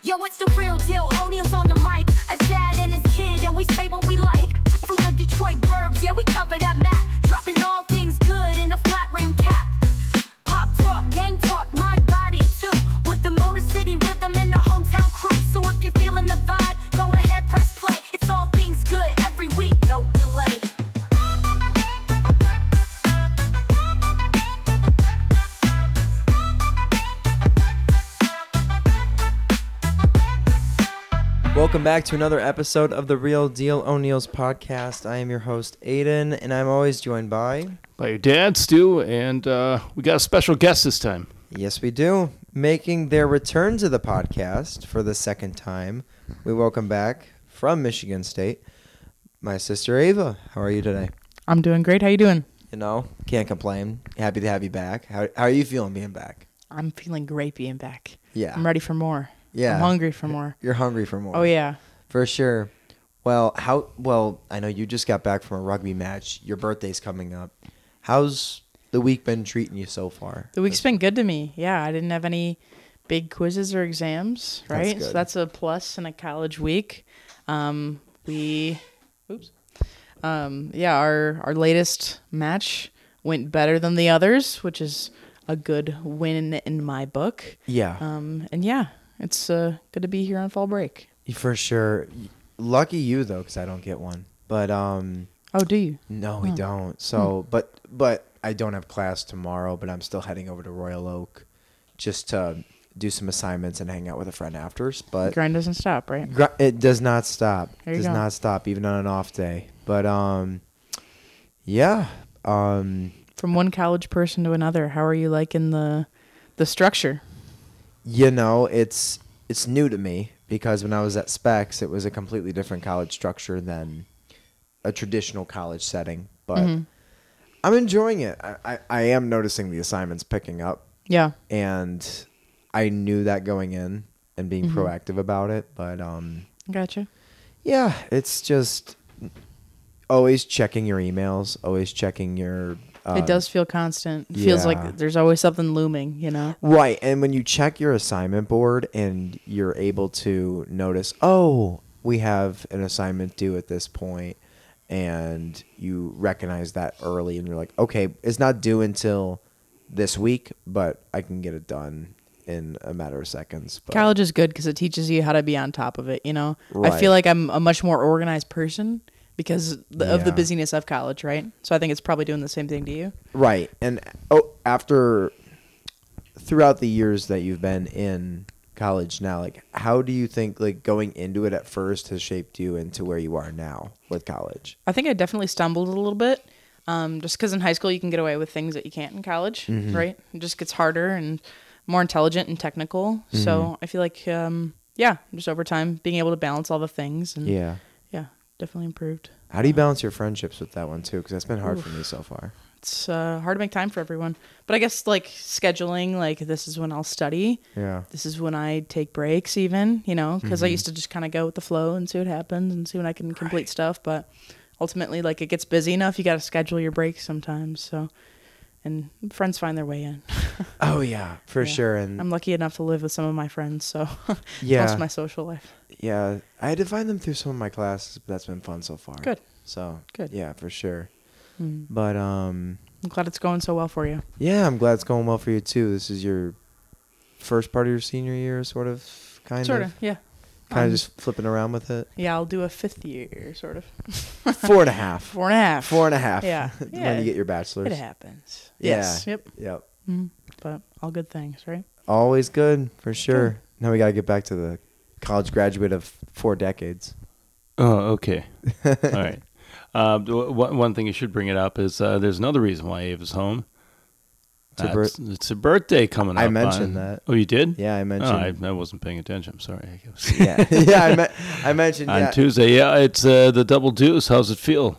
Yo, it's the real deal. O'Neal's on the mic. A dad and his kid, and we say what we like. From the Detroit burbs, yeah, we cover that map. Dropping all things good in a flat rim cap. Pop talk, gang talk, my body too. With the Motor City rhythm and the hometown crew. So if you're feeling the vibe, go ahead, press play. It's all things good every week, no delay. Welcome back to another episode of the Real Deal O'Neal's podcast. I am your host, Aiden, and I'm always joined by your dad, Stu, and we got a special guest this time. Yes, we do. Making their return to the podcast for the second time, we welcome back from Michigan State, my sister Ava. How are you today? I'm doing great. How you doing? You know, can't complain. Happy to have you back. How are you feeling being back? I'm feeling great being back. Yeah. I'm ready for more. Yeah. I'm hungry for more. You're hungry for more. Oh, yeah. For sure. Well, I know you just got back from a rugby match. Your birthday's coming up. How's the week been treating you so far? The week's been good to me. Yeah, I didn't have any big quizzes or exams, right? That's good. So that's a plus in a college week. Our latest match went better than the others, which is a good win in my book. Yeah. And yeah, it's good to be here on fall break. For sure. Lucky you, though, because I don't get one. But Oh, do you? no, we don't. So, but I don't have class tomorrow, but I'm still heading over to Royal Oak just to do some assignments and hang out with a friend afterwards. But Grind doesn't stop, right? it does not stop. There you Does go. not stop, even on an off day. But yeah. From one college person to another, how are you liking the structure? You know, it's new to me because when I was at Specs, it was a completely different college structure than a traditional college setting. But I'm enjoying it. I am noticing the assignments picking up, Yeah. and I knew that going in and being proactive about it. But Gotcha. yeah, it's just always checking your emails, always checking your. It does feel constant. It feels yeah. like there's always something looming, you know? Right, and when you check your assignment board and you're able to notice, oh, we have an assignment due at this point, and you recognize that early, and you're like, okay, it's not due until this week, but I can get it done in a matter of seconds. But College is good because it teaches you how to be on top of it, you know? Right. I feel like I'm a much more organized person because of the Yeah. busyness of college, right? So I think it's probably doing the same thing to you. Right, and throughout the years that you've been in college now, like, how do you think, like, going into it at first has shaped you into where you are now with college? I think I definitely stumbled a little bit just because in high school you can get away with things that you can't in college, right? It just gets harder and more intelligent and technical. So I feel like, just over time, being able to balance all the things. And Yeah. yeah, definitely improved. How do you balance your friendships with that one, too? Because that's been hard for me so far. It's hard to make time for everyone. But I guess, like, scheduling, like, this is when I'll study. Yeah. This is when I take breaks even, you know, because I used to just kind of go with the flow and see what happens and see when I can complete stuff. But ultimately, like, it gets busy enough. You got to schedule your breaks sometimes. So, and friends find their way in. Oh, yeah, for Yeah. sure. And I'm lucky enough to live with some of my friends. So yeah, most of my social life. yeah, I had to find them through some of my classes, but that's been fun so far. Good. So, Good. yeah, for sure. Mm. But, I'm glad it's going so well for you. yeah, I'm glad it's going well for you, too. This is your first part of your senior year, sort of, kind Sort of. of, yeah. Kind of just flipping around with it. Yeah, I'll do a fifth year, sort of. 4.5. 4.5. 4.5. Yeah. When you get your bachelor's. It happens. Yeah. Yes. Yep. Yep. But all good things, right? Always good, for sure. Now we got to get back to the college graduate of 4 decades. Oh, okay. All right. One thing you should bring it up is there's another reason why Ava's home. It's her birthday coming up. I mentioned that. Oh, you did? Yeah, I mentioned. I wasn't paying attention. I'm sorry. Yeah, yeah. I mentioned. On Yeah. Tuesday, yeah, it's the double deuce. How's it feel?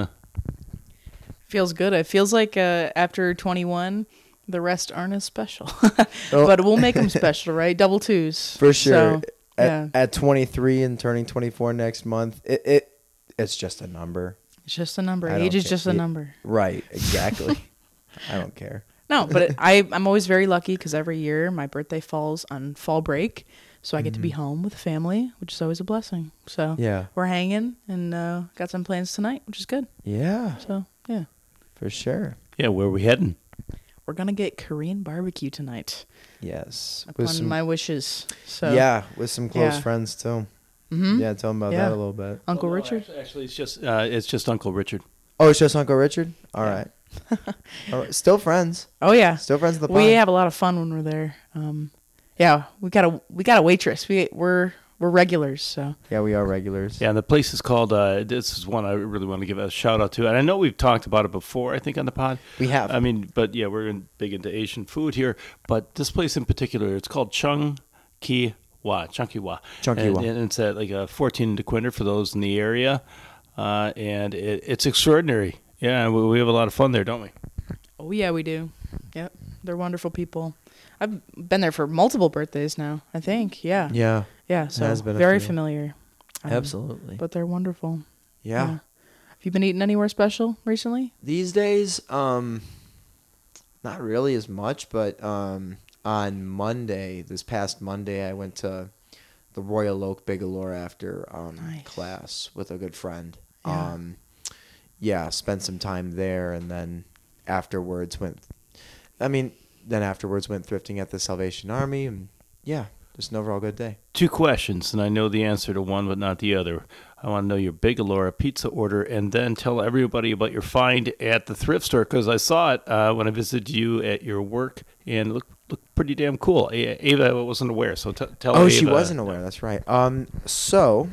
Feels good. It feels like after 21, the rest aren't as special. Oh. But we'll make them special, right? Double twos. For sure. So, yeah. At 23 and turning 24 next month, it's just a number. It's just a number. I don't Age is care. just a number. Right. Exactly. I don't care. No, but I'm always very lucky because every year my birthday falls on fall break. So I get to be home with the family, which is always a blessing. So Yeah. we're hanging and got some plans tonight, which is good. Yeah, So, yeah. for sure. Yeah, where are we heading? We're going to get Korean barbecue tonight Yes. upon my wishes. So yeah, with some close Yeah. friends too. Mhm. Yeah, tell them about Yeah. that a little bit. Uncle Well, no, Richard. Actually, it's just Uncle Richard. Oh, it's just Uncle Richard? All right. All right. Still friends. Oh, yeah. Still friends of the pod. We have a lot of fun when we're there. Yeah, we got a waitress. We're regulars, so Yeah, we are regulars. Yeah, and the place is called, this is one I really want to give a shout out to. And I know we've talked about it before, I think, on the pod. We have. I mean, but yeah, big into Asian food here. But this place in particular, it's called Chung Ki Wa. Chunky And, Wa. and it's at like a 14 in DeQuinder for those in the area. And it's extraordinary. Yeah, we have a lot of fun there, don't we? oh yeah, we do. Yep, they're wonderful people. I've been there for multiple birthdays now. I think, yeah, Yeah, So has been a very few. familiar. absolutely. But they're wonderful. Yeah. Have you been eating anywhere special recently? These days, not really as much, but on this past Monday, I went to the Royal Oak Bigalore after Nice. class with a good friend. Yeah. Spent some time there, and then afterwards went thrifting at the Salvation Army, and yeah, just an overall good day. 2 questions, and I know the answer to one, but not the other. I want to know your Bigalora pizza order, and then tell everybody about your find at the thrift store, because I saw it when I visited you at your work, and it looked pretty damn cool. Ava wasn't aware, so tell Ava. Oh, she wasn't aware. That's right. So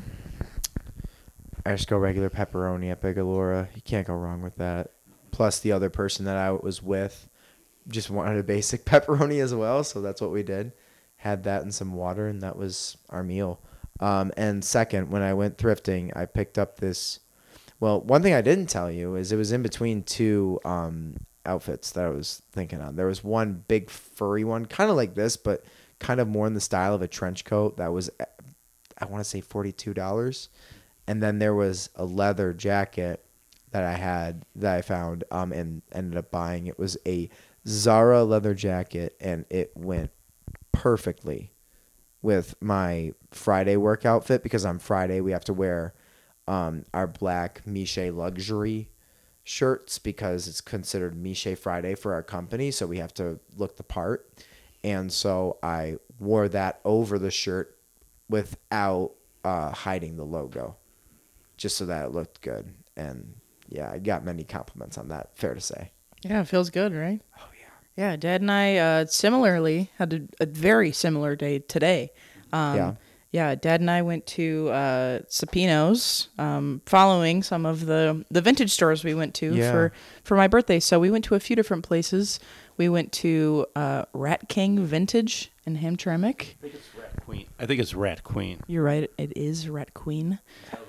I just go regular pepperoni at Bigalora. You can't go wrong with that. Plus, the other person that I was with just wanted a basic pepperoni as well, so that's what we did. Had that and some water, and that was our meal. And second, when I went thrifting, I picked up this. Well, one thing I didn't tell you is it was in between 2 outfits that I was thinking on. There was one big furry one, kind of like this, but kind of more in the style of a trench coat that was, I want to say $42. And then there was a leather jacket that I found and ended up buying. It was a Zara leather jacket, and it went perfectly with my Friday work outfit, because on Friday we have to wear our black Miche luxury shirts because it's considered Miche Friday for our company, so we have to look the part. And so I wore that over the shirt without hiding the logo, just so that it looked good. And yeah, I got many compliments on that, fair to say. Yeah, it feels good, right? Oh, yeah. Yeah, Dad and I similarly had a very similar day today. Yeah, Dad and I went to Sapino's, following some of the vintage stores we went to for my birthday. So we went to a few different places. We went to Rat King Vintage in Hamtramck. I think it's Rat Queen. You're right, it is Rat Queen.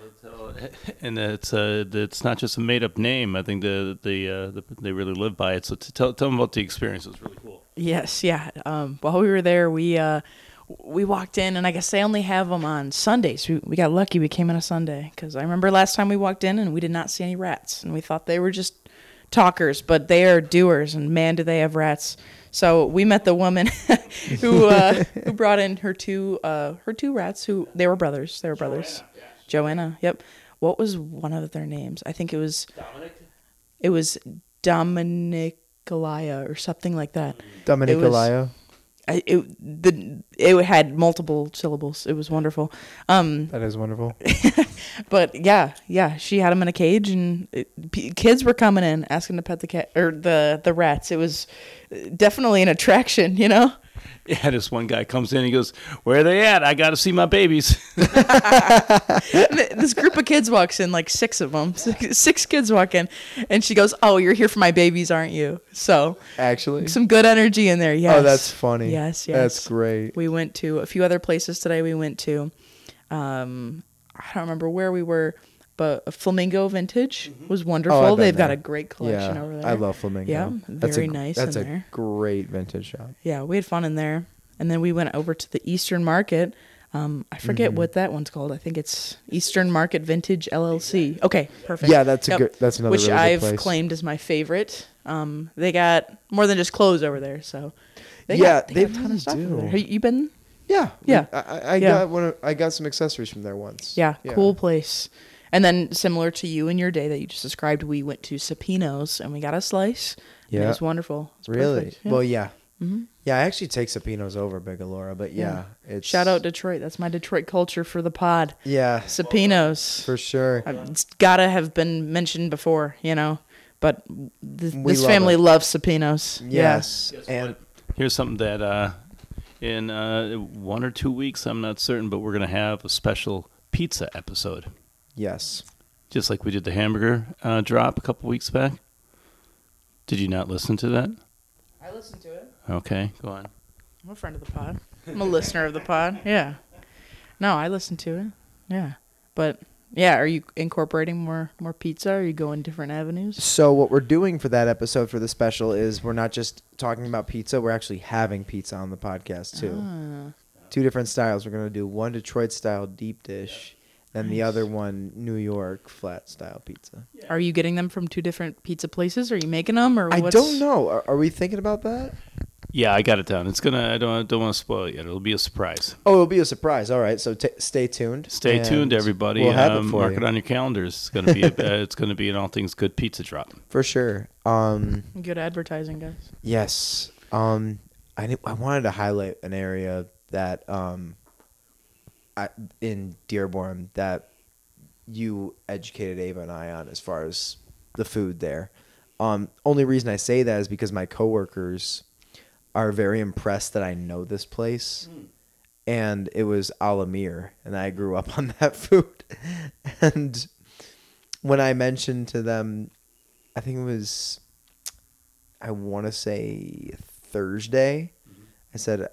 And it's not just a made up name. I think they really live by it. So tell them about the experience. It was really cool. Yes, yeah. While we were there, we walked in, and I guess they only have them on Sundays. We got lucky. We came on a Sunday because I remember last time we walked in and we did not see any rats, and we thought they were just talkers, but they are doers, and man, do they have rats. So we met the woman who brought in her two rats. Who they were brothers. Joanna. Yep. What was one of their names? I think it was Dominic. It was Dominic Elia or something like that. Dominic Elia. It had multiple syllables. It was wonderful. That is wonderful. But yeah, she had them in a cage, and kids were coming in asking to pet the cat or the rats. It was definitely an attraction, you know. Yeah, this one guy comes in. He goes, "Where are they at? I got to see my babies." This group of kids walks in, like 6 of them. 6 kids walk in, and she goes, "Oh, you're here for my babies, aren't you?" So actually, some good energy in there. Yes. Oh, that's funny. Yes. That's great. We went to a few other places today. We went to, I don't remember where we were, but Flamingo Vintage was wonderful. Oh, They've got a great collection over there. I love Flamingo. Yeah, very nice. That's in a there. great vintage shop. Yeah, we had fun in there, and then we went over to the Eastern Market. I forget what that one's called. I think it's Eastern Market Vintage LLC. Okay, perfect. Yeah, that's another which really good I've place. claimed as my favorite. They got more than just clothes over there, so they Yeah, got they a ton really of stuff do. over there. Have you been? Yeah. Yeah. I Yeah. got I got some accessories from there once. Yeah, cool place. And then similar to you and your day that you just described, we went to Supino's and we got a slice. And it Yeah. was wonderful. It's Really? perfect. Yeah. Well, yeah. Yeah, I actually take Supino's over Big Alora, but yeah, it's Shout out Detroit. That's my Detroit culture for the pod. Yeah, Supino's. for sure. It's gotta have been mentioned before, you know. But this love family it. loves Supino's. Yes, Guess and what? Here's something that in 1 or 2 weeks, I'm not certain, but we're going to have a special pizza episode. yes, Just like we did the hamburger drop a couple weeks back. Did you not listen to that? I listened to it. Okay, go on. I'm a friend of the pod. I'm a listener of the pod. Yeah. No, I listened to it. Yeah. But yeah, are you incorporating more pizza? Are you going different avenues? So what we're doing for that episode for the special is we're not just talking about pizza, we're actually having pizza on the podcast too. Ah. 2 different styles. We're going to do one Detroit style deep dish, then the other one New York flat style pizza. Are you getting them from 2 different pizza places? Are you making them or I what's... don't know. Are we thinking about that? Yeah, I got it down. It's gonna. I don't want to spoil it yet. It'll be a surprise. Oh, it'll be a surprise. All right, so stay tuned. Stay and tuned, everybody. We'll have it for Mark you. it on your calendars. It's gonna be. It's gonna be an all things good pizza drop. For sure. Good advertising, guys. Yes. I wanted to highlight an area that in Dearborn that you educated Ava and I on as far as the food there. Only reason I say that is because my coworkers are very impressed that I know this place. And it was Alamir, and I grew up on that food. And when I mentioned to them, I think it was, I want to say Thursday, I said,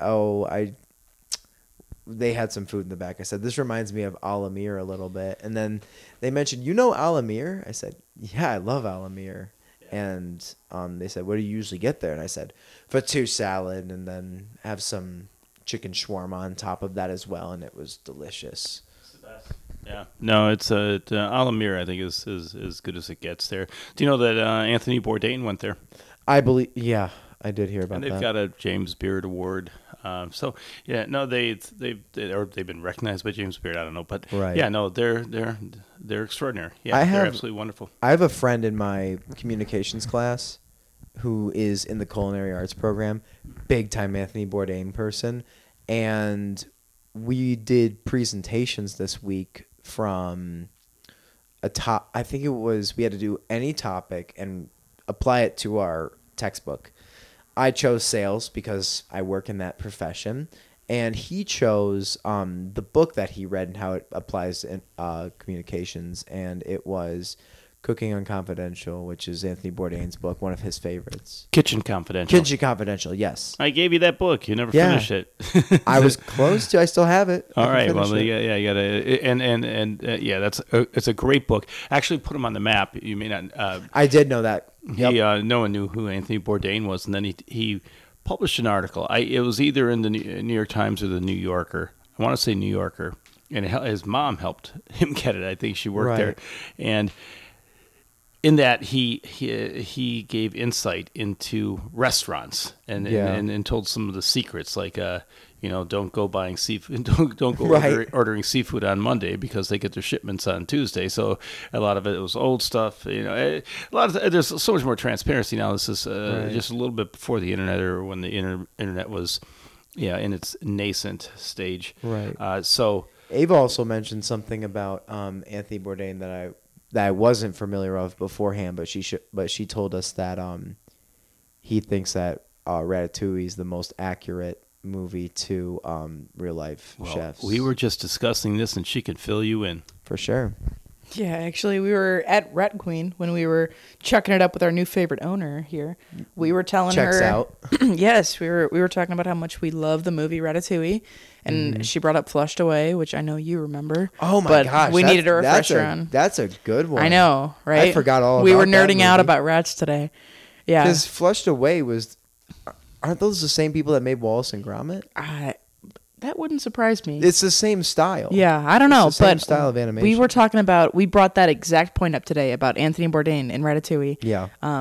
they had some food in the back. I said, this reminds me of Alamir a little bit. And then they mentioned, you know Alamir? I said, yeah, I love Alamir. And they said, what do you usually get there? And I said, for 2 salad, and then have some chicken shawarma on top of that as well. And it was delicious. Yeah. No, it's Alamir. I think is as good as it gets there. Do you know that Anthony Bourdain went there? I believe, yeah, I did hear about And they've that. got a James Beard Award. So yeah, no, they've been recognized by James Beard. I don't know, but Right. yeah, no, they're extraordinary. Yeah, they're absolutely wonderful. I have a friend in my communications class who is in the culinary arts program, big time Anthony Bourdain person, and we did presentations this week from I think it was, we had to do any topic and apply it to our textbook. I chose sales because I work in that profession, and he chose the book that he read and how it applies in communications, and it was Cooking Unconfidential, which is Anthony Bourdain's book, one of his favorites. Kitchen Confidential. Kitchen Confidential, yes. I gave you that book. You never Yeah. finished it. I was close to. I still have it. I All can right. finish Well, it. yeah, you gotta, and yeah, it's a great book. Actually, put him on the map. You may not. I did know that. Yep. No one knew who Anthony Bourdain was, and then he published an article. It was either in the New York Times or the New Yorker. I want to say New Yorker, and his mom helped him get it. I think she worked there, Right. and in that he gave insight into restaurants and told some of the secrets, like don't go buying seafood, don't go Right. ordering seafood on Monday because they get their shipments on Tuesday. So a lot of it was old stuff. There's so much more transparency now. This is Right. just a little bit before the internet, or when the internet was in its nascent stage. Right. So Ava also mentioned something about Anthony Bourdain that I wasn't familiar of beforehand, but she told us that he thinks that Ratatouille is the most accurate movie to real life chefs. we were just discussing this, and she could fill you in. for sure. Yeah, actually, we were at Rat Queen when we were chucking it up with our new favorite owner here. We were telling Checks her, out. yes, we were talking about how much we love the movie Ratatouille, and she brought up Flushed Away, which I know you remember. Oh my but gosh, we needed a refresher on. That's a good one. I know, right? I forgot all. We about were that nerding out movie. about rats today. Yeah, Because Flushed Away aren't those the same people that made Wallace and Gromit? that wouldn't surprise me. It's the same style. Yeah, I don't know, It's the same but style of animation. we were talking about. We brought that exact point up today about Anthony Bourdain in Ratatouille. Yeah.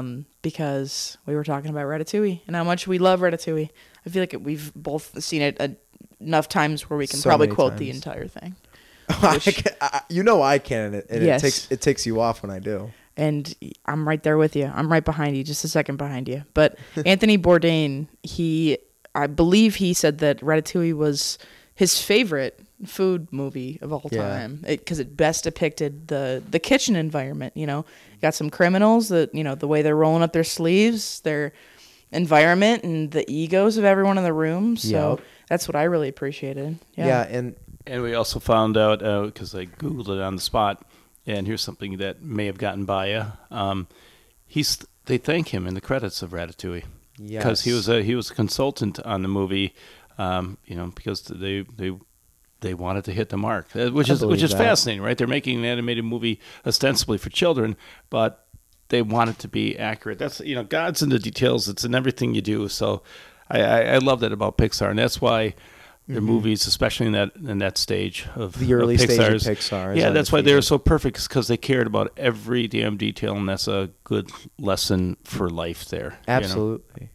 because we were talking about Ratatouille and how much we love Ratatouille. I feel like we've both seen it enough times where we can So probably many quote the times. entire thing. I can, and Yes. it takes you off when I do. And I'm right there with you. I'm right behind you, just a second behind you. But Anthony Bourdain, I believe he said that Ratatouille was his favorite food movie of all Yeah. time because it best depicted the kitchen environment. You know, got some criminals that, you know, the way they're rolling up their sleeves, their environment, and the egos of everyone in the room. So Yep. that's what I really appreciated. Yeah, and And we also found out, because I Googled it on the spot, and here's something that may have gotten by you. They thank him in the credits of Ratatouille. Because he was a consultant on the movie, because they wanted to hit the mark, which is believe that. fascinating, right? They're making an animated movie ostensibly for children, but they want it to be accurate. That's God's in the details. It's in everything you do. So I love that about Pixar, and that's why their movies, especially in that stage of the early stage of Pixar's, Pixar. is yeah, that's why they're undefeated. so perfect, because they cared about every damn detail, and that's a good lesson for life there. Absolutely.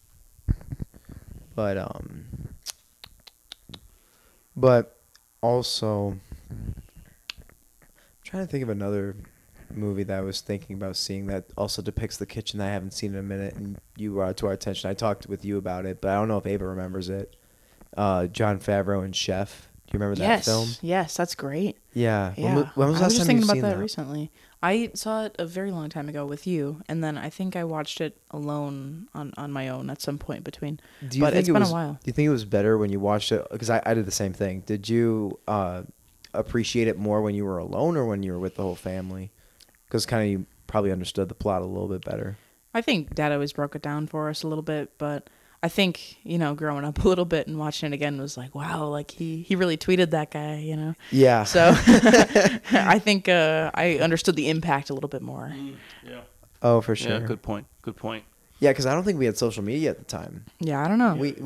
But also, I'm trying to think of another movie that I was thinking about seeing that also depicts the kitchen that I haven't seen in a minute, and you brought it to our attention. I talked with you about it, but I don't know if Ava remembers it. Jon Favreau and Chef. Do you remember that film? Yes, that's great. Yeah. Yeah. When was the I was last just time thinking you've about seen that recently. I saw it a very long time ago with you, and then I think I watched it alone on my own at some point between. Do you But think it's it been was, a while. Do you think it was better when you watched it? Because I did the same thing. Did you appreciate it more when you were alone or when you were with the whole family? Because kind of you probably understood the plot a little bit better. I think Dad always broke it down for us a little bit, but I think, growing up a little bit and watching it again was like, wow, like he really tweeted that guy, Yeah. So I think I understood the impact a little bit more. Yeah. Oh, for sure. Yeah. Good point. Yeah, because I don't think we had social media at the time. Yeah, I don't know. We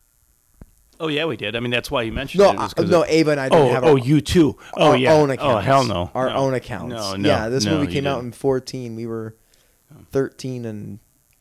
Oh yeah, we did. I mean, that's why you mentioned no, it. was 'cause Ava and I didn't have you too. Oh our yeah. own accounts. Oh hell no. Our No. own accounts. No. Yeah, this no, movie you came out didn't. in 2014. We were 13 and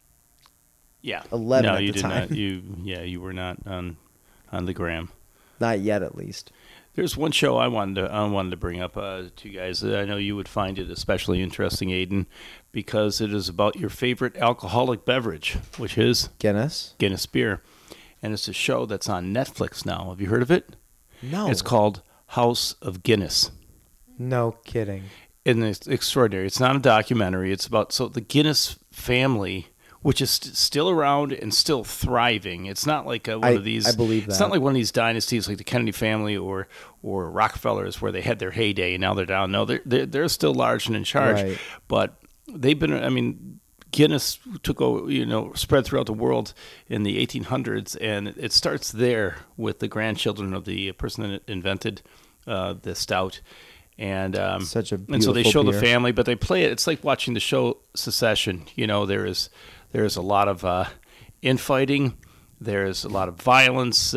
Yeah. 11 No, at you the did time. not. You were not on the gram. not yet, at least. There's one show I wanted to bring up to you guys. I know you would find it especially interesting, Aiden, because it is about your favorite alcoholic beverage, which is Guinness? Guinness beer, and it's a show that's on Netflix now. Have you heard of it? No. It's called House of Guinness. No kidding. And it's extraordinary. It's not a documentary. It's about the Guinness family, which is still around and still thriving. It's not like one of these. I believe It's that. not like one of these dynasties like the Kennedy family or Rockefellers, where they had their heyday and now they're down. No, they're still large and in charge. Right. But they've been. I mean, Guinness took over, spread throughout the world in the 1800s, and it starts there with the grandchildren of the person that invented the stout. And Such a and so they beautiful show the beer. family, but they play it. It's like watching the show Succession. There is a lot of infighting. There's a lot of violence.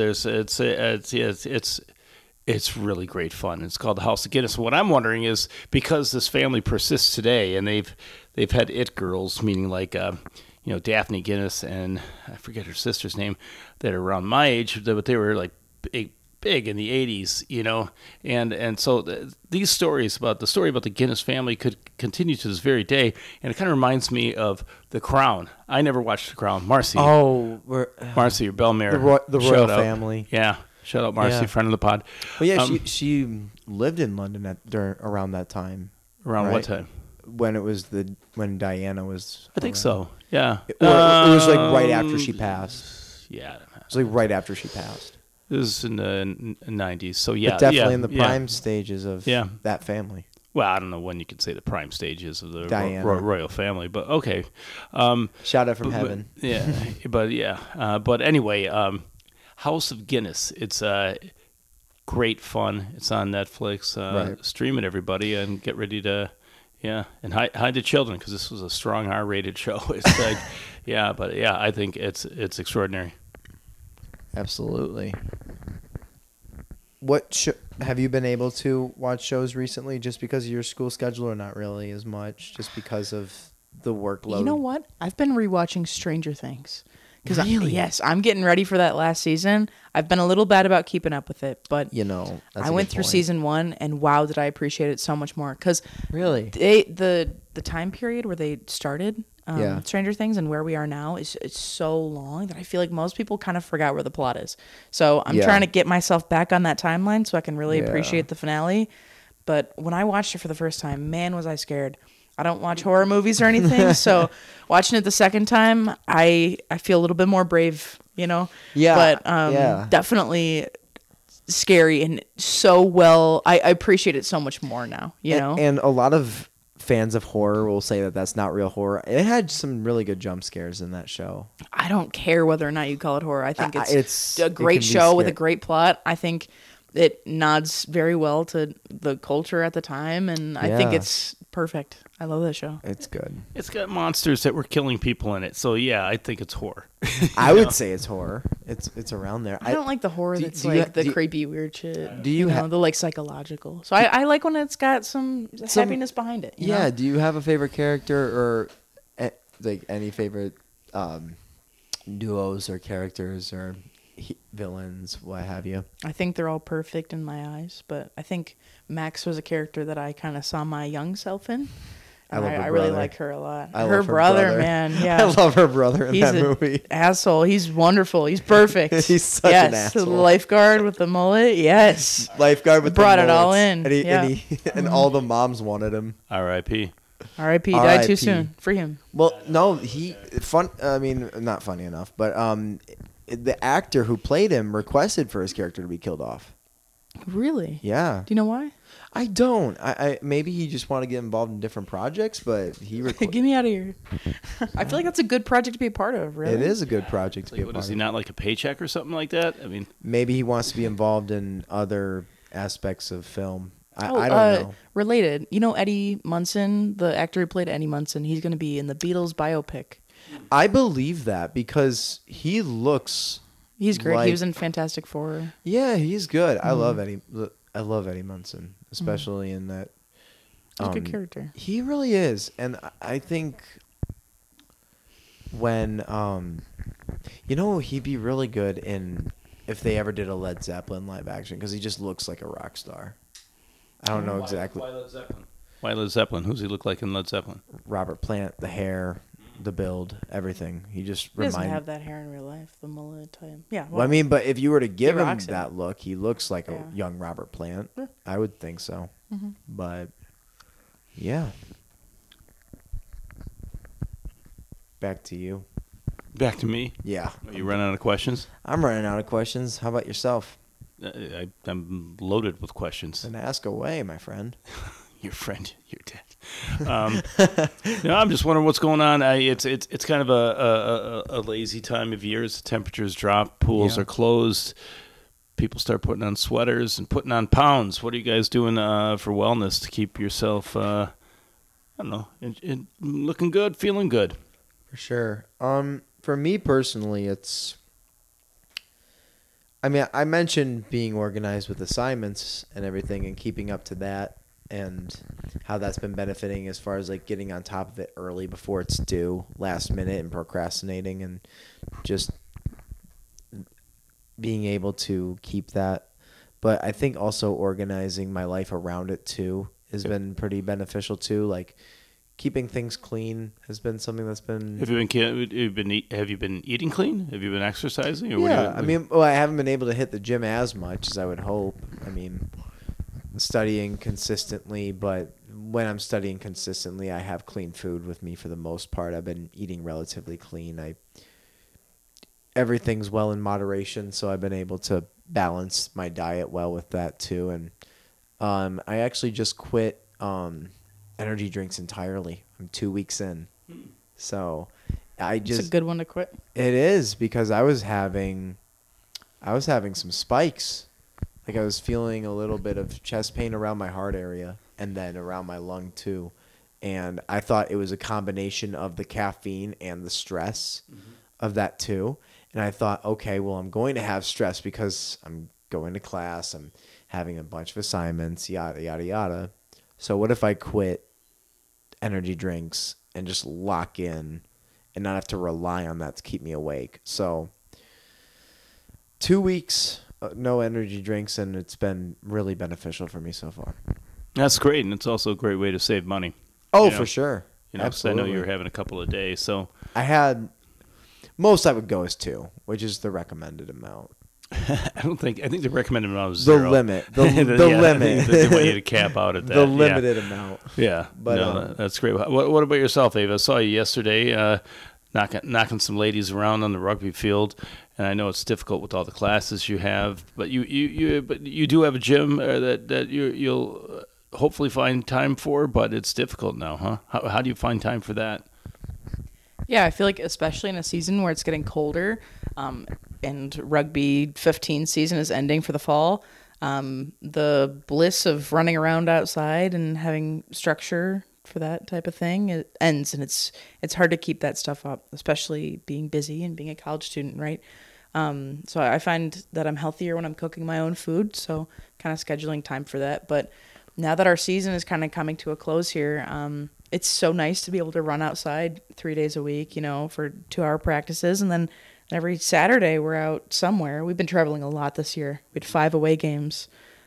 It's really great fun. It's called the House of Guinness. What I'm wondering is, because this family persists today, and they've had it girls, meaning like Daphne Guinness and I forget her sister's name, that are around my age, but they were like big in the 80s, and so these stories about the Guinness family could continue to this very day, and it kind of reminds me of The Crown. I never watched The Crown. Marcy, Marcy or Belmere, the shout royal out. family. Yeah, shout out Marcy, Yeah. friend of the pod. Well, yeah, she lived in London around that time. Around what right? time? When Diana was. I think around. so. Yeah, It was like right after she passed. Yeah, It was like right after she passed. it was in the 90s. So yeah, but definitely yeah, in the yeah. prime stages of Yeah. that family. Well, I don't know when you could say the prime stages of the Diana. royal family, but okay. Shout out from heaven. Yeah, but anyway, House of Guinness. It's great fun. It's on Netflix. Right. Stream it, everybody, and get ready to, and hide the children, because this was a strong R-rated show. It's like, I think it's extraordinary. Absolutely. Have you been able to watch shows recently just because of your school schedule, or not really as much, just because of the workload. You know what? I've been rewatching Stranger Things. Really? Yes, I'm getting ready for that last season. I've been a little bad about keeping up with it, but You know, that's I a went good through point. season 1, and wow, did I appreciate it so much more. Because Really? the time period where they started Yeah. Stranger Things and where we are now is it's so long that I feel like most people kind of forgot where the plot is. So I'm Yeah. trying to get myself back on that timeline so I can really Yeah. appreciate the finale. But when I watched it for the first time, man, was I scared. I don't watch horror movies or anything, so watching it the second time, I feel a little bit more brave, you know. Yeah, But yeah. definitely scary and so well. I appreciate it so much more now, you know. And a lot of fans of horror will say that that's not real horror. It had some really good jump scares in that show. I don't care whether or not you call it horror. I think it's a it great can be show with a scary. great plot. I think it nods very well to the culture at the time, and I think Yeah. it's perfect. I love that show. It's good. It's got monsters that were killing people in it. So, yeah, I think it's horror. I would say it's horror. It's around there. I don't like the horror do- that's do you like ha- the do you- creepy, weird shit. do you know, ha- the like psychological? So I like when it's got some happiness behind it. you Yeah. know? Do you have a favorite character or like any favorite duos or characters or villains, what have you? I think they're all perfect in my eyes, but I think Max was a character that I kind of saw my young self in. I And love her I really brother. like her a lot. I her love her brother, brother. man, yeah. I love her brother in He's that an movie. asshole. He's wonderful. He's perfect. He's such yes, an asshole. The lifeguard with the mullet. Yes. Lifeguard with Brought the it all mullets. in, and, yeah. and all the moms wanted him. R.I.P. R.I.P. Died R.I.P.. too soon. Free him. Well, no, I mean, not funny enough, but the actor who played him requested for his character to be killed off. Really? Yeah, Do you know why? I don't. I maybe he just wanted to get involved in different projects, but he Get me out of here. I feel like that's a good project to be a part of, really. It is a good project to be Like, a what part is he of. not like a paycheck or something like that? I mean, Maybe he wants to be involved in other aspects of film. I don't know. Related. You know Eddie Munson, the actor who played Eddie Munson, he's going to be in the Beatles biopic. I believe that because he looks. He's great. Like- He was in Fantastic Four. Yeah, he's good. I love Mm-hmm. Eddie. I love Eddie Munson, especially in that. He's a good character. He really is, and I think when he'd be really good in if they ever did a Led Zeppelin live action because he just looks like a rock star. I don't know exactly. Why Led Zeppelin? Why Led Zeppelin? Who's he look like in Led Zeppelin? Robert Plant, the hair, the build, everything. He just He doesn't reminds. have that hair in real life, the mullet type. Yeah. Well, I mean, but if you were to give him rocks it. that look, he looks like Yeah. a young Robert Plant. Yeah. I would think so. But yeah. Back to you. Back to me. Yeah. Are you running out of questions? I'm running out of questions. How about yourself? I'm loaded with questions. Then ask away, my friend. Your friend, you're dead. No, I'm just wondering what's going on. It's kind of a lazy time of year as the temperatures drop, pools Yeah. are closed, people start putting on sweaters and putting on pounds. What are you guys doing for wellness to keep yourself, I don't know, looking good, feeling good? For sure. For me personally, I mentioned being organized with assignments and everything and keeping up to that and how that's been benefiting as far as like getting on top of it early before it's due, last minute, and procrastinating and just being able to keep that. But I think also organizing my life around it too has been pretty beneficial too. Like keeping things clean has been something that's been. Have you been eating clean? Have you been exercising? Or Yeah, I haven't been able to hit the gym as much as I would hope. I mean, studying consistently, but when I'm studying consistently, I have clean food with me for the most part. I've been eating relatively clean. Everything's well in moderation, so I've been able to balance my diet well with that too. And I actually just quit energy drinks entirely. I'm 2 weeks in, so It's a good one to quit. it is because I was having some spikes. Like I was feeling a little bit of chest pain around my heart area and then around my lung too. And I thought it was a combination of the caffeine and the stress of that too. And I thought, okay, well, I'm going to have stress because I'm going to class. I'm having a bunch of assignments, yada, yada, yada. So what if I quit energy drinks and just lock in and not have to rely on that to keep me awake. So 2 weeks, no energy drinks, and it's been really beneficial for me so far. That's great, and it's also a great way to save money. Oh, You know, for sure. You know, 'cause I Absolutely. know you were having a couple of days, so I had most I would go is 2, which is the recommended amount. I think the recommended amount is The 0. limit. The Yeah, limit. They want you to cap out at that. The yeah. limited amount. Yeah, But, no, that's great. What about yourself, Ava? I saw you yesterday knocking some ladies around on the rugby field, and I know it's difficult with all the classes you have, but you do have a gym that you'll hopefully find time for, but it's difficult now, huh? How do you find time for that? Yeah, I feel like especially in a season where it's getting colder, and rugby 15 season is ending for the fall, the bliss of running around outside and having structure for that type of thing, it ends, and it's hard to keep that stuff up, especially being busy and being a college student, right? So I find that I'm healthier when I'm cooking my own food, so kind of scheduling time for that. But now that our season is kind of coming to a close here, it's so nice to be able to run outside 3 days a week, for 2-hour practices. And then every Saturday we're out somewhere. We've been traveling a lot this year. We had 5 away games.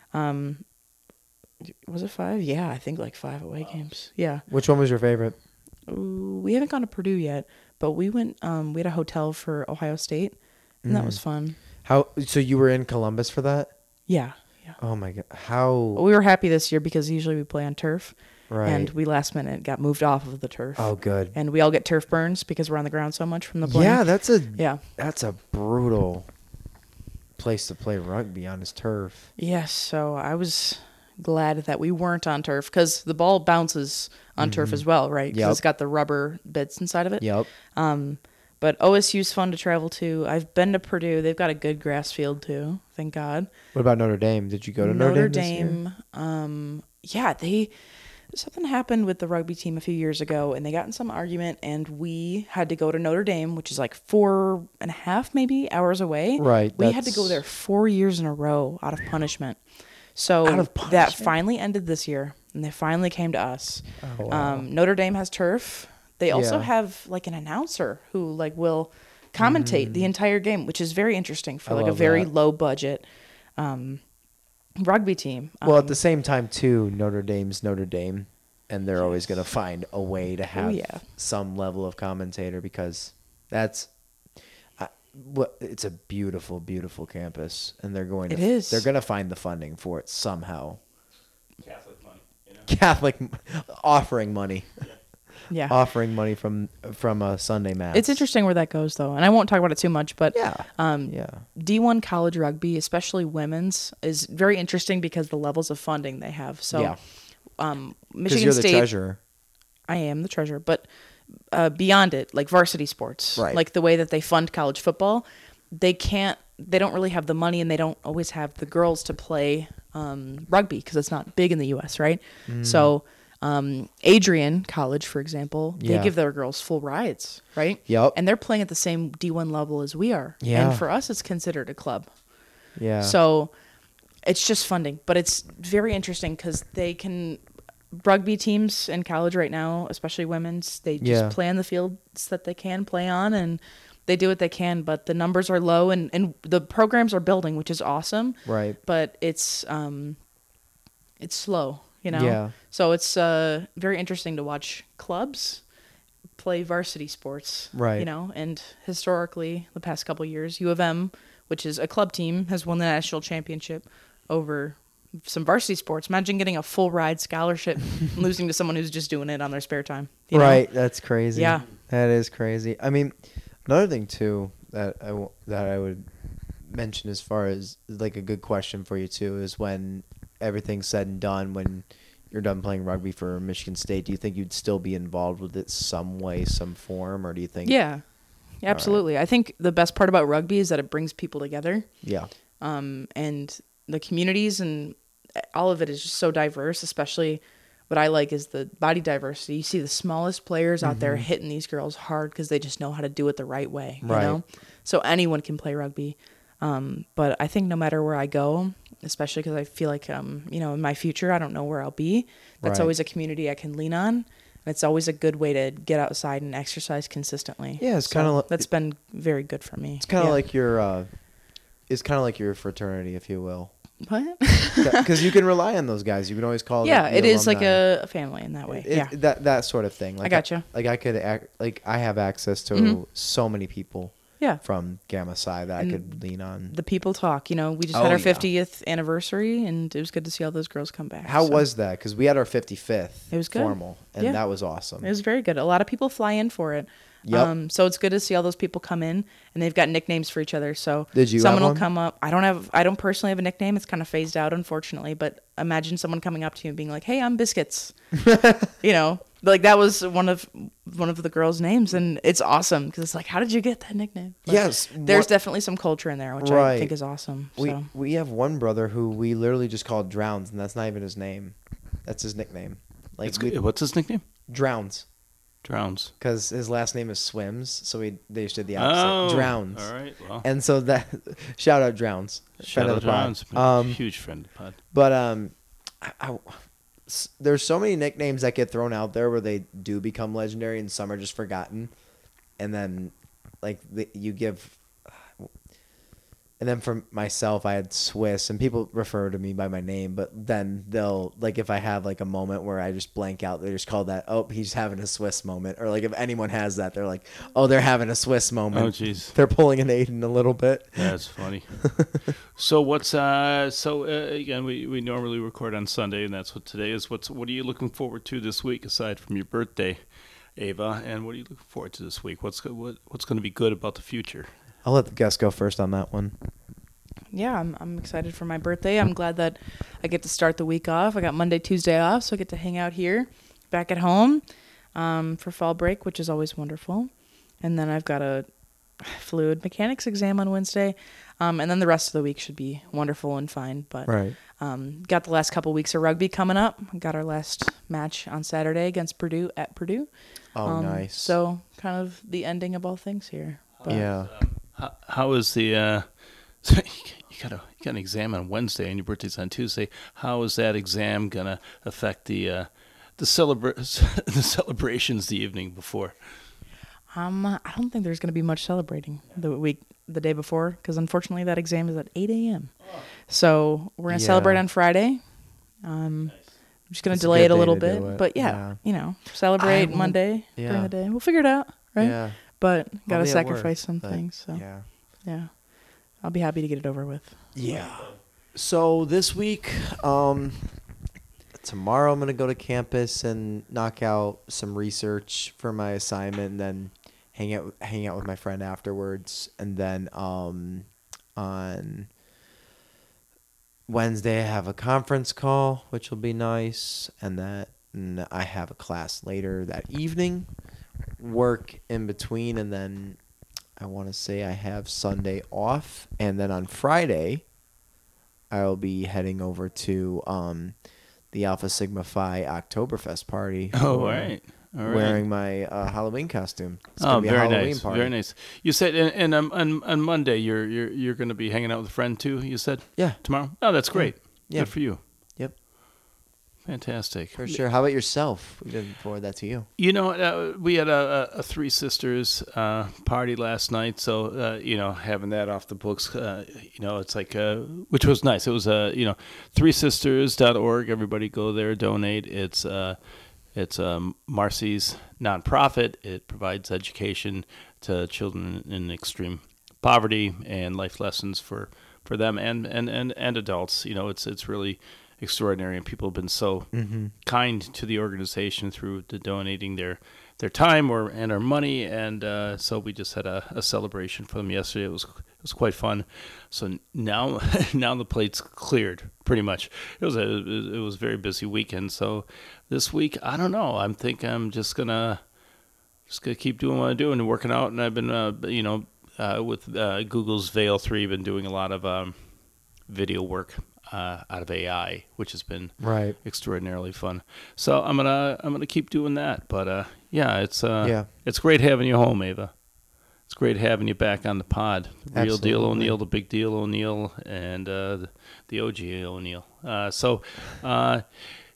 Was it 5? Yeah, I think like 5 away games. Yeah. Which one was your favorite? Ooh, we haven't gone to Purdue yet, but we went, we had a hotel for Ohio State, and that was fun. So you were in Columbus for that? Yeah. Oh my god. How We were happy this year because usually we play on turf. right. And we last minute got moved off of the turf. Oh good. And we all get turf burns because we're on the ground so much from the playing. Yeah, that's Yeah. a brutal place to play rugby on his turf. Yes. So I was glad that we weren't on turf because the ball bounces on turf as well, right? 'Cause Yep. it's got the rubber bits inside of it. Yep. But OSU's fun to travel to. I've been to Purdue. They've got a good grass field too. Thank God. What about Notre Dame? Did you go to Notre Dame? Yeah, something happened with the rugby team a few years ago, and they got in some argument, and we had to go to Notre Dame, which is like 4.5 maybe hours away. Right, We had to that's- go there 4 years in a row out of punishment. So Out of that punishment? finally ended this year, and they finally came to us. Oh, wow. Notre Dame has turf. They also Yeah. have like an announcer who like will commentate the entire game, which is very interesting for I like a love very that. low budget rugby team. Well, at the same time, too, Notre Dame's Notre Dame, and they're always going to find a way to have yeah. some level of commentator because it's a beautiful, beautiful campus, and they're going to It is. they're going to find the funding for it somehow. Catholic money. Catholic offering money, Yeah. offering money from a Sunday mass. It's interesting where that goes, though, and I won't talk about it too much. But Yeah. Yeah. D1 college rugby, especially women's, is very interesting because the levels of funding they have. So, Yeah. Because Michigan you're the State, treasurer. I am the treasurer, but beyond it, like varsity sports, Right. like the way that they fund college football, they don't really have the money, and they don't always have the girls to play rugby because it's not big in the U.S., right? Mm. So. Adrian College, for example, they Yeah. give their girls full rides, right? Yep. And they're playing at the same D1 level as we are. Yeah. And for us, it's considered a club. Yeah. So it's just funding. But it's very interesting because rugby teams in college right now, especially women's, they just Yeah. play on the fields that they can play on, and they do what they can. But the numbers are low, and the programs are building, which is awesome. Right. But it's slow. Yeah. So it's very interesting to watch clubs play varsity sports. Right. And historically, the past couple of years, U of M, which is a club team, has won the national championship over some varsity sports. Imagine getting a full ride scholarship and losing to someone who's just doing it on their spare time. you know? Right, that's crazy. Yeah. That is crazy. I mean, another thing too that I would mention as far as like a good question for you too is when everything's said and done, when you're done playing rugby for Michigan State, do you think you'd still be involved with it some way, some form, or do you think? Yeah, absolutely. I think the best part about rugby is that it brings people together. Yeah. And the communities and all of it is just so diverse. Especially what I like is the body diversity. You see the smallest players out there hitting these girls hard because they just know how to do it the right way. You Right. know? So anyone can play rugby. But I think no matter where I go, especially because I feel like, in my future, I don't know where I'll be. That's Right. always a community I can lean on. And it's always a good way to get outside and exercise consistently. Yeah, it's kinda like- that's been very good for me. It's kind of like your, it's kind of like your fraternity, if you will. What? Because you can rely on those guys. You can always call. Yeah, the it is like alumni. a family in that way. It- Yeah. that sort of thing. Like gotcha. Like I could I have access to Mhm. so many people Yeah. from Gamma Psi that I And could lean on. The people talk. You know, we just Oh, had our yeah. 50th anniversary, and it was good to see all those girls come back. How so. was that? Because we had our 55th It was good. formal, and Yeah. that was awesome. It was very good. A lot of people fly in for it. Yep. So it's good to see all those people come in, and they've got nicknames for each other. So Did you someone have will one? come up. I don't personally have a nickname. It's kind of phased out, unfortunately. But imagine someone coming up to you and being like, "Hey, I'm Biscuits." You know, like that was one of the girls' names, and it's awesome because it's like, how did you get that nickname? But Yes, there's definitely some culture in there, which I Right. think is awesome. We have one brother who we literally just called Drowns, and that's not even his name. That's his nickname. Like What's his nickname? Drowns, Drowns. because his last name is Swims, so they just did the opposite. Drowns. All right. Well, And so that shout out Drowns, shout friend out of the pod. Drowns. Huge friend of the pod. But there's so many nicknames that get thrown out there where they do become legendary, and some are just forgotten. And then, like you give, and then for myself, I had Swiss, and people refer to me by my name, but then they'll like if I have like a moment where I just blank out, they just call that, oh, he's having a Swiss moment, or like if anyone has that, they're like, oh, they're having a Swiss moment. Oh, jeez. They're pulling an Aiden a little bit. That's funny. So what's again? We normally record on Sunday, and that's what today is. What are you looking forward to this week aside from your birthday, Ava? And what are you looking forward to this week? What's going to be good about the future? I'll let the guest go first on that one. Yeah, I'm excited for my birthday. I'm glad that I get to start the week off. I got Monday, Tuesday off, so I get to hang out here, back at home, for fall break, which is always wonderful. And then I've got a fluid mechanics exam on Wednesday, and then the rest of the week should be wonderful and fine. But Right. got the last couple weeks of rugby coming up. Got our last match on Saturday against Purdue at Purdue. Oh, nice. So kind of the ending of all things here. But Yeah. How is the? So you got an exam on Wednesday, and your birthday's on Tuesday. How is that exam gonna affect the celebrations the evening before? I don't think there's going to be much celebrating the day before, because unfortunately that exam is at 8 a.m. So we're going to celebrate on Friday. I'm just going to It's a delay good it a day little to do bit. it. But yeah, celebrate I Monday yeah. during the day. We'll figure it out, right? Yeah. But got I'll to be at work, sacrifice some but things. So Yeah. I'll be happy to get it over with. Yeah. So this week, tomorrow I'm gonna go to campus and knock out some research for my assignment, and then hang out with my friend afterwards. And then on Wednesday I have a conference call, which will be nice, and then I have a class later that evening, work in between, and then I want to say I have Sunday off, and then on Friday I'll be heading over to the Alpha Sigma Phi Oktoberfest party. Oh, all right. Wearing my Halloween costume. It's Oh, gonna be a very Halloween nice. party. Very nice. You said, and on Monday you're going to be hanging out with a friend too. You said, Yeah, tomorrow. Oh, that's great. Yeah. Good for you. Yep. Fantastic. For sure. How about yourself? We didn't forward that to you. You know, we had a Three Sisters party last night, so having that off the books, it's like which was nice. It was threesisters.org. Everybody go there, donate. It's Marcy's nonprofit. It provides education to children in extreme poverty and life lessons for them and adults. It's really extraordinary, and people have been so kind to the organization through donating their time and our money, and so we just had a celebration for them yesterday. It was quite fun. So now the plate's cleared pretty much. It was a very busy weekend. So this week, I don't know. I'm just gonna keep doing what I'm doing and working out, and I've been with Google's Veil 3, been doing a lot of video work out of AI, which has been Right. extraordinarily fun. So I'm gonna keep doing that. But it's great having you home, Ava. It's great having you back on the pod. The Real Deal Absolutely. O'Neill, the Big Deal O'Neill, and the OG O'Neill.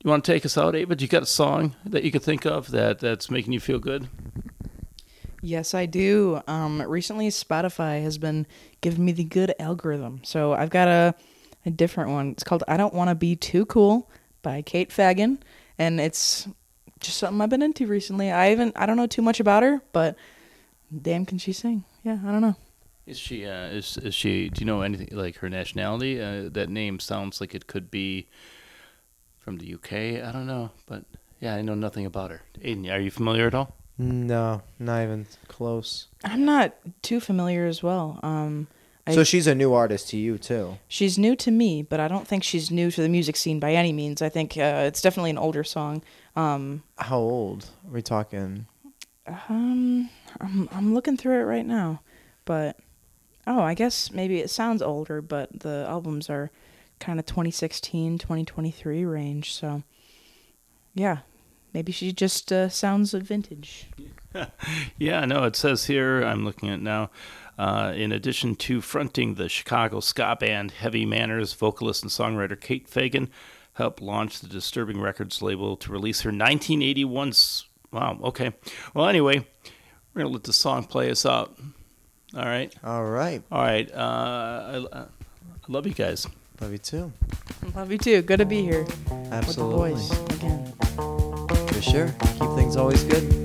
You want to take us out, Ava? Do you got a song that you could think of that's making you feel good? Yes, I do. Recently, Spotify has been giving me the good algorithm. So I've got a different one. It's called I Don't Want to Be Too Cool by Kate Fagan. And it's just something I've been into recently. I don't know too much about her, but damn can she sing. Yeah, I don't know. Is she, is she, do you know anything, like her nationality? That name sounds like it could be from the UK. I don't know. But yeah, I know nothing about her. Aiden, are you familiar at all? No, not even close. I'm not too familiar as well. So she's a new artist to you, too? She's new to me, but I don't think she's new to the music scene by any means. I think it's definitely an older song. How old are we talking? I'm looking through it right now, but I guess maybe it sounds older, but the albums are kind of 2016, 2023 range. So yeah, maybe she just sounds vintage. Yeah, no, it says here, I'm looking at it now, in addition to fronting the Chicago ska band Heavy Manners, vocalist and songwriter Kate Fagan helped launch the Disturbing Records label to release her 1981. Wow, okay. Well, anyway, we're going to let the song play us out. All right? All right. All right. I love you guys. Love you, too. Love you too. Good to be here Absolutely. with the boys again. For sure. Keep things always good.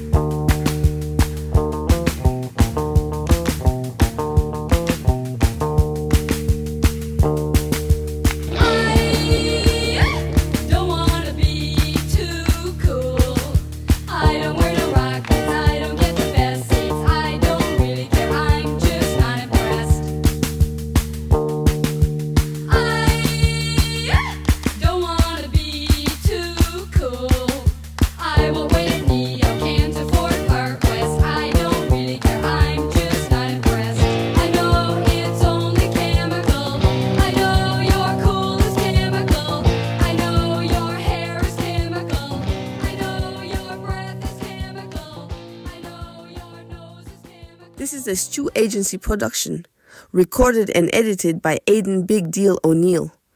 This is a Stew Agency production, recorded and edited by Aiden Big Deal O'Neill.